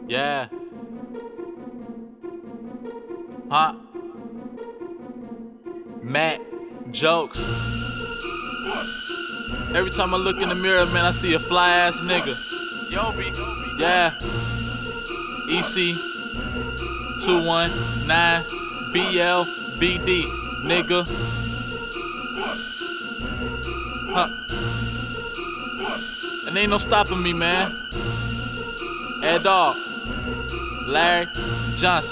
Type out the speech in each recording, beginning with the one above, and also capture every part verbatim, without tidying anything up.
Yeah. Huh? Matt Jokes. Every time I look in the mirror, man, I see a fly ass nigga. Yobi. Yeah. E C two one nine B L B D, nigga. Huh. And ain't no stopping me, man. Ed Dog. Larry Johnson.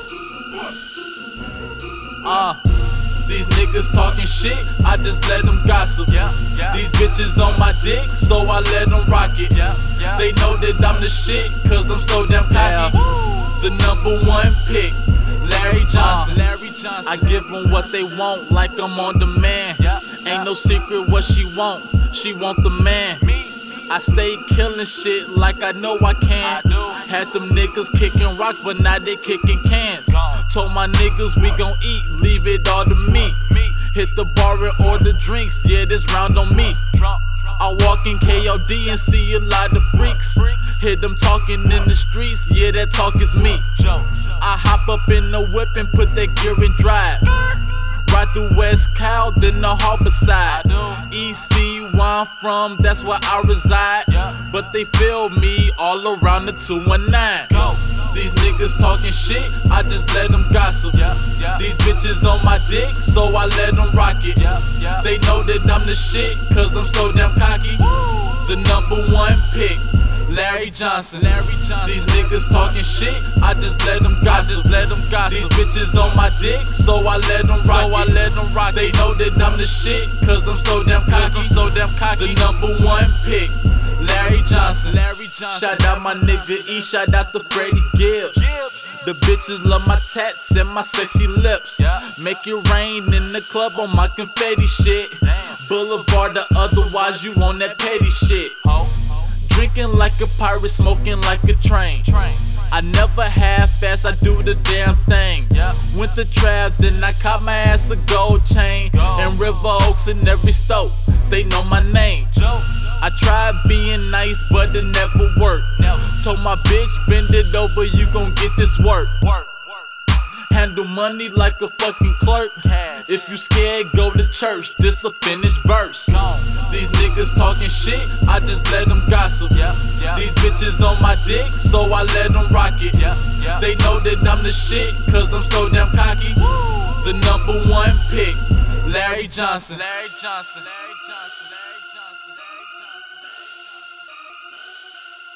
Uh, these niggas talking shit, I just let them gossip. Yeah, yeah. These bitches on my dick, so I let them rock it. Yeah, yeah. They know that I'm the shit, cause I'm so damn cocky. Yeah. The number one pick, Larry Johnson. Uh, Larry Johnson. I give them what they want, like I'm on demand. Yeah, yeah. Ain't no secret what she want, she want the man. Me. I stay killing shit like I know I can. I do. Had them niggas kicking rocks, but now they kicking cans. Gone. Told my niggas we gon' eat, leave it all to me. me. Hit the bar and order drinks, yeah, this round on me. Drunk. I walk in K O D and see a lot of freaks. Hear them talking in the streets, yeah, that talk is me. I hop up in the whip and put that gear in drive. Right through West Cal, then the harbor side. E C where I'm from, that's where I reside. Yeah. But they feel me all around the two one nine. Go. These niggas talking shit, I just let them gossip. Yeah. Yeah. These bitches on my dick, so I let them rock it. Yeah. Yeah. They know that I'm the shit, cause I'm so damn cocky. Woo. The number one pick, Larry Johnson. Larry Johnson. These niggas talking shit, I just let them gossip. Just let them gossip. These bitches on my dick, so I let them rock so it. I let them rock They know that I'm the shit, cause I'm so damn cocky. I'm so damn cocky. The number one pick, Larry Johnson. Larry Johnson. Shout out my nigga E, shout out to Freddie Gibbs. The bitches love my tats and my sexy lips. Yeah. Make it rain in the club on my confetti shit. Damn. Boulevard, or otherwise you on that petty shit. Oh. Drinking like a pirate, smoking like a train. train. I never half-ass, I do the damn thing. Yeah. Went to Trav, then I caught my ass a gold chain. Go. And River Oaks in every stoke, they know my name. Joe. I tried being nice, but it never worked. Never. Told my bitch, bend it over, you gon' get this work. Work. Handle money like a fucking clerk. Cash. If you scared, go to church. This a finished verse. No. These niggas talking shit, I just let them gossip. Yeah, yeah. These bitches on my dick, so I let them rock it. Yeah, yeah. They know that I'm the shit, cause I'm so damn cocky. Woo. The number one pick, Larry Johnson. Larry Johnson. Larry Johnson. Larry Johnson. Larry Johnson. Larry Johnson.